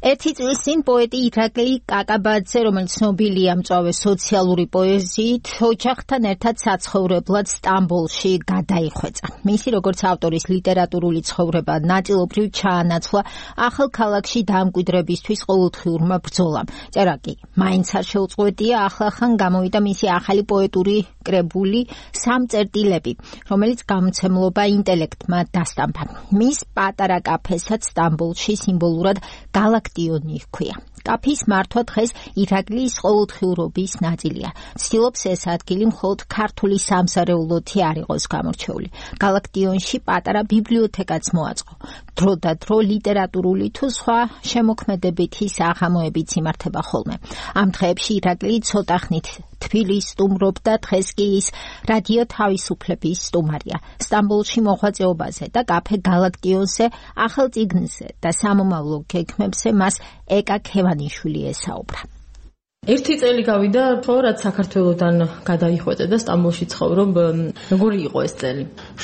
ერთი წლის წინ პოეტი ირაკლი კაკაბაძე, რომელიც ცნობილია მწვავე სოციალური პოეზიით, ოჯახთან ერთად საცხოვრებლად სტამბოლში გადაიხვეწა. მისი როგორც ავტორის ლიტერატურული ცხოვრება ნაწილობრივ ჩაანაცვლა ახალ ქალაქში დამკვიდრებისთვის ყოველდღიურმა ბრძოლამ. წერაკი მაინც არ შეუწყვეტია, ახლახან გამოვიდა მისი ახალი პოეტური კრებული სამწერტილები, რომელიც გამოცემლობა ინტელექტმა დასტამბა. მის პატარა კაფესაც სტამბოლში სიმბოლურად გალაქტიონი ჰქვია. კაფის მართვა დღეს ირაკლის ყოველდღიურობის ნაწილია. ცდილობს ეს ადგილი მხოლოდ ქართული სამზარეულოთი არ იყოს გამორჩეული. გალაქტიონში პატარა ბიბლიოთეკაც მოაწყო. დრო და დრო ლიტერატურული თუ სხვა შემოქმედებითი საღამოებიც იმართება ხოლმე. ამ დღეებში ირაკლი ცოტა ხნით თბილისს სტუმრობდა, დღეს კი ის რადიო თავისუფლების სტუმარია. სტამბოლში მოღვაწეობაზე და კაფე გალაქტიონზე, ახალ წიგნზე და სამომავლო გეგმებზე მას ეკა ქევანიშვილი ესაუბრა. ერთი წელი გავიდა, ხო, რაც საქართველოსთან გადაიხვეწე და სტამბოლში ცხოვრობ. როგორი იყო ეს წელი?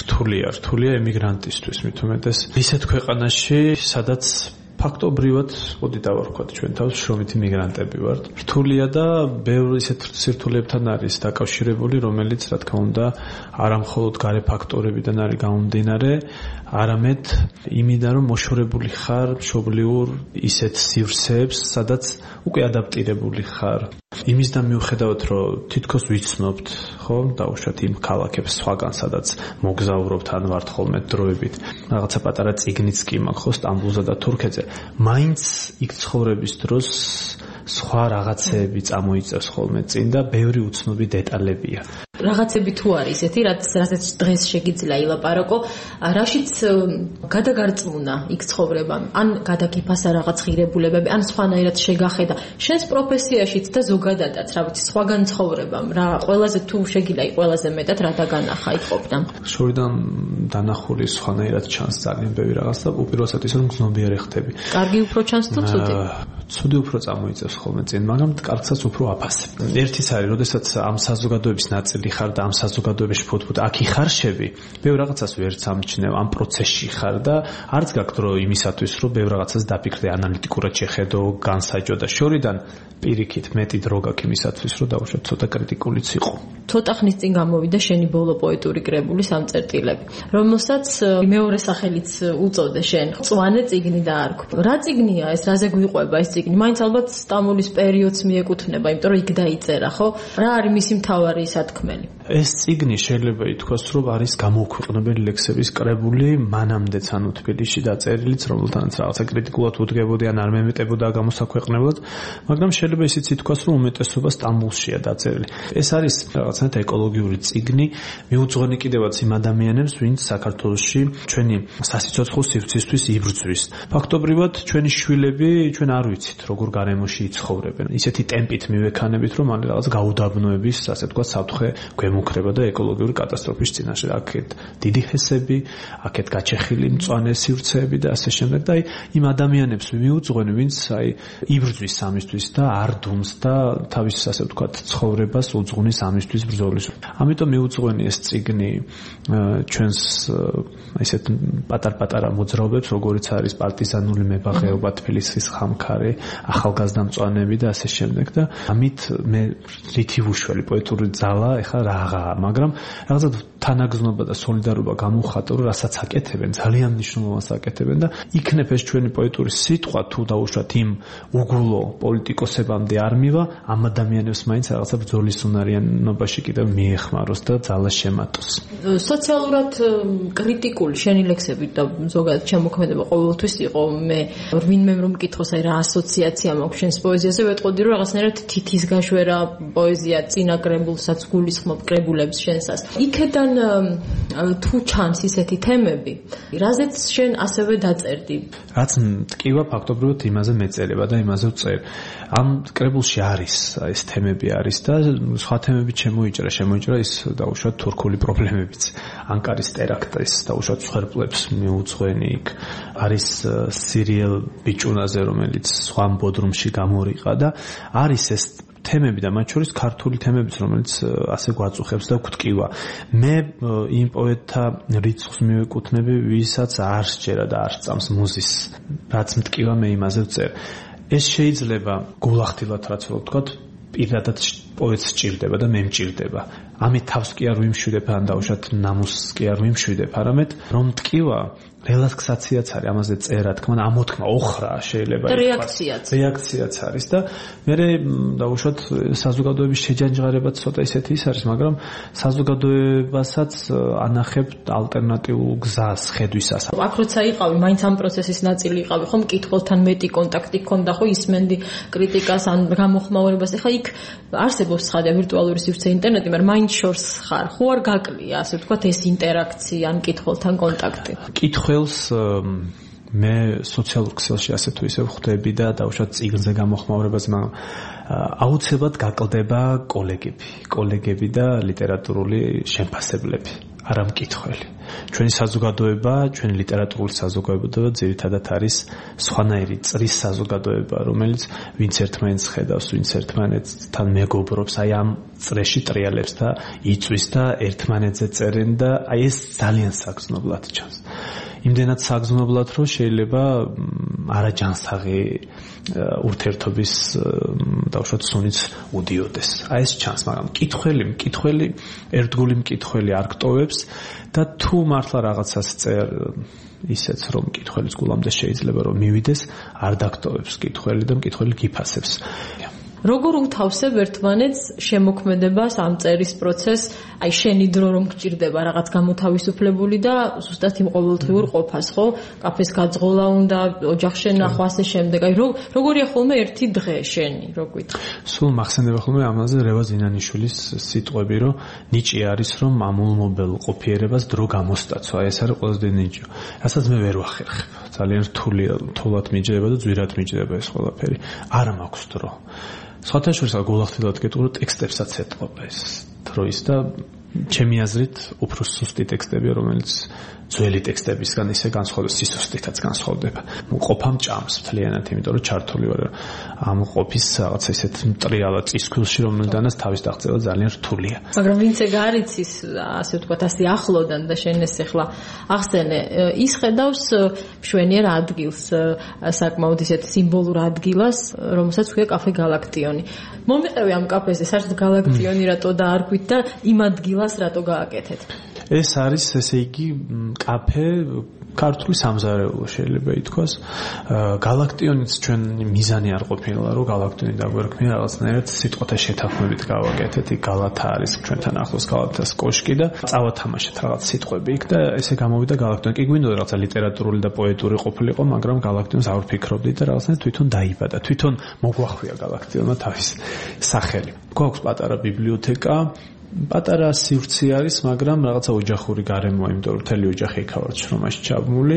რთულია ემიგრანტისთვის, მით უმეტეს ისეთ ქვეყანაში, სადაც ფაქტობრივად, მოდი დავარქვათ ჩვენ თავს, შრომით იმიგრანტები ვართ. რთულია და ბევრი ისეთ სირთულეებთან არის დაკავშირებული, რომელიც, რა თქმა უნდა, არა მხოლოდ გარე ფაქტორებიდან არის გამომდინარე, არამედ იმიდან, რომ მოშორებული ხარ მშობლიურ ისეთ სივრცეებს, სადაც უკვე ადაპტირებული ხარ. იმისგან მიუხედავად, რომ თითქოს ვიცნობთ, ხო, დაუშვათ იმ ქალაქებს სხვაგან, სადაც მოგზაურობთ ან ვართ ხოლმე დროებით. რაღაცა პატარა წიგნიც კი მაქვს, ხო, სტამბულსა და თურქეთზე. მაინც იქ ცხოვრების დროს სხვა რაღაცეები წამოიწევს ხოლმე წინ და ბევრი უცნობი დეტალებია. რაღაცები თუ არის ესეთი, რაც დღეს შეგიძლია ილაპარაკო, რაშიც გადაგარწმუნა იქ ცხოვრება, ან გადაგიფასა რაღაც ღირებულებები, ან სხვანაირად შეგახედა შენს პროფესიაშიც და ზოგადადაც, რა ვიცი, სხვაგან ცხოვრებამ, რა ყველაზე თუ შეგიძლია ყველაზე მეტად რა დაგანახა იქ ყოფნა. შორიდან დანახული სხვანაირად ჩანს ძალიან ბევრი რაღაც და უპირველესად ის რომ გზნობიარე ხდები. კარგი უფრო ჩანს თუ ცუდი? ცუდი უფრო წამოიწევს ხოლმე წინ, მაგრამ კარგსაც უფრო აფასებ. ერთიც არის, როდესაც ამ საზოგადოების ნაწილი ხარ და ამ საზოგადოებაში ფუთფუთ აქ იხარშები, ბევრ რაღაცას ვერ სამჩნევ, ამ პროცესში ხარ და არც გაქვს დრო იმისათვის, რომ ბევრ რაღაცას დაფიქრდე, ანალიტიკურად შეხედო, განსაჯო და შორიდან პირიქით მეტი დრო გაქვს იმისათვის, რომ დაუშვათ ცოტა კრიტიკულიც იყო. ცოტა ხნის წინ გამოვიდა შენი ბოლო პოეტური კრებული სამწერტილები, რომელსაც მეორე სახელიც უწოდე შენ, წვანე წიგნი დაარქვი. რა წიგნია ეს, რაზე გვიყვება ეს წიგნი? მაინც ალბათ სტამბოლის პერიოდს მიეკუთვნება, იმიტომ რომ იქ დაიწერა, ხო? რა არის მისი მთავარი სათქმელი? ეს წიგნი შეიძლება ითქვას, რომ არის გამოუქვეყნებელი ლექსების კრებული, მანამდეც ანუ თბილისში დაწერილიც, რომელთანაც რაღაცა კრიტიკულად უდგებოდი ან არ მემეტებოდა გამოსაქვეყნებლად, მაგრამ შეიძლება ისიც ითქვას, რომ უმეტესობა სტამბოლშია დაწერილი. ეს არის რაღაცნაირად ეკოლოგიური წიგნი, მიუძღვენი კიდევაც იმ ადამიანებს, ვინც საქართველოში ჩვენი სასიცოცხლო სივრცისთვის იბრძვის. ფაქტობრივად ჩვენი შვილები, ჩვენ არ ვიცით, როგორ გარემოში იცხოვრებენ. ისეთი ტემპით მივექანებით, რომ მალე რაღაც გაუდაბნოების, ასე ვთქვათ, საფრთხე გვემუქრება და ეკოლოგიური კატასტროფის წინაშე. აქეთ დიდი ჰესები, აქეთ გაჩეხილი მწვანე სივრცეები და ასე შემდეგ და იმ ადამიანებს მიუძღვენი, ვინც იბრძვის ამისთვის და არ დუმს და თავის, ასე ვთქვათ, ცხოვრებას უძღვნის ამისთვის ბრძოლის. ამიტომ მიუძღვენი ეს წიგნი ჩვენს ისეთ პატარ-პატარა მოძრაობებს, როგორიც არის პარტიზანული მებაღეობა, თბილისის ხამქარი, ახალგაზრდა მწვანეები და ასე შემდეგ და ამით მე რითი ვუშველი პოეტური ძალა ეხლა რაღაა, მაგრამ რაღაცა თანაგზნობა და სოლიდარობა გამოვხატო, რომ რასაც აკეთებენ, ძალიან მნიშვნელოვანს აკეთებენ და იქნებ ეს ჩვენი პოეტური სიტყვა თუ დაუშვათ იმ უგულო პოლიტიკოსებამდე არ მივა, ამ ადამიანებს მაინც რაღაცა ბრძოლის უნარიანობაში კიდევ მიეხმაროს და ძალა შემატოს. სოციალურად კრიტიკული შენი ლექსები და ზოგადად შემოქმედება ყოველთვის იყო, მე ვინმე რომ მკითხოს, აი რა ასოციაცია მაქვს შენს პოეზიაზე, ვეტყოდი რომ რაღაცნაირად თითის გაშვერა პოეზია წინა კრებულსაც გულისხმობ კრებულებს შენსას. იქედან თუ ჩანს ისეთი თემები, რაზეც შენ ასევე დაწერდი? რაც მტკივა ფაქტობრივად იმაზე მეწერება და იმაზე ვწერ. ამ კრებულში არის ეს თემები არის და სხვა თემები შემოიჭრა ის დაუშვათ თურქული პრობლემებიც, ანკარის ტერაქტის დაუშვათ მსხვერპლებს მიუძღვენი იქ არის სირიელ ბიჭუნაზე, რომელიც სხვა ბოდრუმში გამორიყა და არის ეს თემები და მათ შორის ქართული თემებიც, რომელიც ასე გვაწუხებს და გვტკივა. მე იმ პოეტთა რიცხვს მივეკუთვნები, ვისაც არ სჯერა და არ სწამს მუზის, რაც მტკივა მე იმაზე ვწერ. ეს შეიძლება გულახდილად რაც ვთქვათ, პირადად პოეტს სჭირდება და მე მჭირდება. ამით თავს კი არ ვიმშვიდებ, ან დაუშვათ ნამუსს კი არ ვიმშვიდებ, არამედ რომ ტკივა რელაქსაციაც არის, ამაზე წერა, თქმა, ამოთქმა, ოხრაა შეიძლება რეაქციაც არის და მე დაუშვათ საზოგადოების შეჯანჯღარებაც ცოტა ისეთი ის არის, მაგრამ საზოგადოებასაც ანახებ ალტერნატიულ გზას, ხედვისას. აქ როცა იყავი, მაინც ამ პროცესის ნაწილი იყავი, ხომ მკითხველთან მეტი კონტაქტი გქონდა, ხო ისმენდი კრიტიკას ან გამოხმაურებას. ეხლა იქ არსებობს ცხადია ვირტუალური სივრცე ინტერნეტი, მაგრამ მაინც შორს ხარ, ხო არ გაკლია, ასე ვთქვათ, ეს ინტერაქცია ან მკითხველთან კონტაქტი. მე სოციალურ ქსელში ასე თუ ისე ვხვდები და დაუშვათ წიგნზე გამოხმაურებას, მაგრამ აუცილებლად გაკლდება კოლეგები და ლიტერატურული შემფასებლები, არა მკითხველი. ჩვენი საზოგადოება, ჩვენი ლიტერატურული საზოგადოება ძირითადად არის სხვანაირი წრის საზოგადოება, რომელიც ვინც ერთმანეთს ხედავს, ვინც ერთმანეთთან მეგობრობს, აი ამ წრეში ტრიალებს და იწვის და ერთმანეთზე წერენ და აი ეს ძალიან საგრძნობლად ჩანს. იმდენად საგრძნობლად, რომ შეიძლება არაჯანსაღი ურთიერთობის დაუშვათ სუნიც უდიოდეს. აი ეს ჩანს, მაგრამ მკითხველი, ერთგული მკითხველი არ გტოვებს და თუ მართლა რაღაცას წერ ისეც რომ მკითხველის გულამდე შეიძლება რომ მივიდეს, არ დაგტოვებს მკითხველი და მკითხველი გიფასებს. როგორ უთავსებ ერთმანეთს შემოქმედებას ამ წერის პროცესს, აი შენი დრო რომ გჭირდება რაღაც გამოთავისუფლებული და ზუსტად იმ ყოველდღიურ ყოფას, ხო? კაფეს გაძღოლა უნდა, ოჯახს შენახვა, ასე შემდეგ. აი როგორია ხოლმე ერთი დღე შენი, რო გვითხრა. სულ მახსენდება ხოლმე ამაზე რევაზ ზინანიშვილის სიტყვები, რომ ნიჭი არის რომ ამულმობელ ყოფიერებას დრო გამოსტაცო. აი ეს არის ყველაზე დიდი ნიჭი. რასაც მე ვერ ვახერხებ. ძალიან რთულად მიჯდება და ძვირად მიჯდება ეს ყველაფერი. არ მაქვს დრო. სხვათა შორის გულახდილად გეტყვი, ტექსტებსაც ეთყობა ეს დროის და ჩემი აზრით უფრო სუსტი ტექსტები, რომელიც ძველი ტექსტებისგან ისე განსხვავდება, სისუსტითაც განსხვავდება. ყოფამ ჭამს მთლიანად, იმიტომ რომ ჩართული ვარ ამ ყოფის რაღაც ისეთ მტრიალად წისქვილში, რომელიდანაც თავის დაღწევა ძალიან რთულია. მაგრამ ვინც ეგ არ იცის, ასე ვთქვათ, ასე ახლოდან და შენ ეს ახლა ახსენე, ის ხედავს მშვენიერ ადგილს, საკმაოდ ისეთ სიმბოლურ ადგილას, რომელსაც ქვია კაფე გალაქტიონი. მომიყევი ამ კაფეზე, საერთოდ გალაქტიონი რატო დაარქვით და იმ ადგილას რატო გააკეთეთ? ეს არის, ესე იგი, კაფე ქართული სამზარეულო შეიძლება ითქვას. გალაქტიონიც ჩვენ მიზანი არ ყოფილა, რომ გალაქტიონი დაგვერქმია რაღაცნაირად სიტყვათა შეთანხმებით გავაკეთეთ. იქ გალათა არის ჩვენთან ახლოს გალათას კოშკი და წავათამაშეთ რაღაც სიტყვები იქ და ესე გამოვიდა გალაქტიონი. კი გვინდოდა რაღაცა ლიტერატურული და პოეტური ყოფილიყო, მაგრამ გალაქტიონს არ ვფიქრობდი და რაღაცნაირად თვითონ დაიბადა. თვითონ მოგვახვია გალაქტიონმა თავის სახელი. გვაქვს პატარა ბიბლიოთეკა, პატარა სივრცე არის, მაგრამ რაღაცა ოჯახური გარემოა, იმიტომ რომ მთელი ოჯახი იქ ვართ შრომაში ჩაბმული.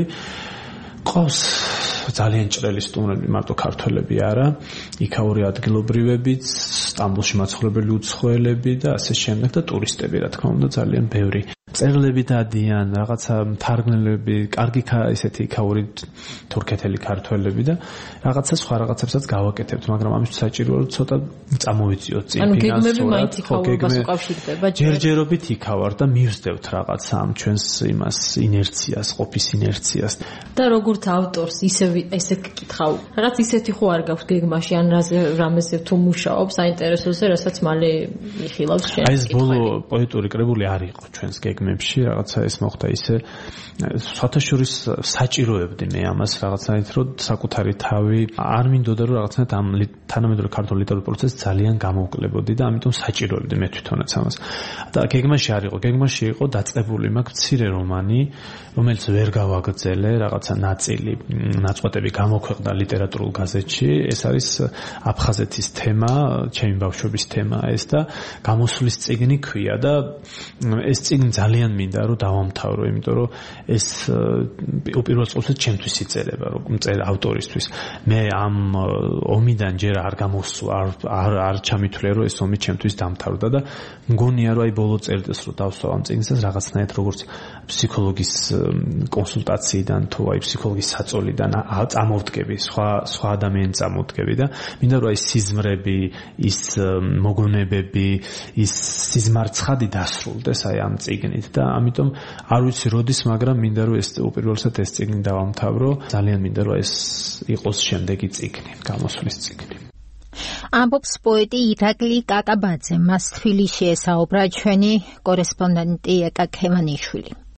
ყავს ძალიან ჭრელი სტუმრები, მარტო ქართველები არა, იქაური ადგილობრივებიც, სტამბოლში მაცხოვრებელი უცხოელები და ასე შემდეგ და ტურისტები, რა თქმა უნდა, ძალიან ბევრი. წერლები დადიან, რაღაცა მთარგმნელები, კარგი ისეთი იქაური თურქეთელი ქართველები და რაღაცა სხვა რაღაცებსაც გავაკეთებთ, მაგრამ ამისთვის საჭიროა რომ ცოტა წამოვიწიოთ წინ ფინანსურად. ანუ გეგმები მაინც იქაურობას უკავშირდება. ჯერჯერობით იქავარ და მივსდევთ რაღაცა ამ ჩვენს იმას ინერციას, ყოფის ინერციას. და როგორც ავტორს ესე გკითხავ, რაღაც ისეთი ხო არ გაქვს გეგმაში, ან რამეზე თუ მუშაობ საინტერესოზე, რასაც მალე იხილავს შენ. აი ეს ბოლო პოეტური კრებული არ იყო ჩვენს გეგმებში, რაღაცა ეს მოხდა ისე სხვათა შორის საჭიროებდი მე ამას რაღაცნაირად, რომ საკუთარი თავი არ მინდოდა რომ რაღაცნაირად ამ თანამედროვე ქართული ლიტერატურის პროცესს ძალიან გამოვკლებოდი და ამიტომ საჭიროებდი მე თვითონაც ამას. და გეგმაში არ იყო, გეგმაში იყო დაწყებული მაგ მცირე რომანი, რომელიც ვერ გავაგრძელე, რაღაცა ნაწილი, ნაწყვეტები გამოქვეყნდა ლიტერატურულ გაზეთში. ეს არის აფხაზეთის თემა, ჩემი ბავშვობის თემა ეს და გამოსვლის წიგნი ქვია და ეს წიგნი ძალიან მინდა რომ დავამთავრო, იმიტომ რომ ეს უპირველეს ყოვლისა ჩემთვის იწერება, რომ მწერ ავტორისთვის. მე ამ ომიდან ჯერ არ გამოსვლა, არ ჩამithვლია, რომ ეს ომი ჩემთვის დამთავრდა და მგონია, რომ აი ბოლო წერტილს რომ დავსვა ამ წიგნსაც რაღაცნაირად როგორც ფსიქოლოგის კონსულტაციიდან თუ აი ფსიქოლოგის საწოლიდან წამოვდგები, სხვა ადამიანს წამოვდგები და მინდა რომ აი სიზმრები, ის მოგონებები, ის სიზმარცხადი დასრულდეს აი ამ წიგნით ადამიანით და ამიტომ არ ვიცი როდის, მაგრამ მინდა რომ ეს უპირველესად ეს წიგნი დავამთავრო. ძალიან მინდა რომ ეს იყოს შემდეგი წიგნი, გამოსვლის წიგნი. ამბობს პოეტი ირაკლი კაკაბაძე. მას თბილისში ესაუბრა ჩვენი კორესპონდენტი ეკა ქევანიშვილი.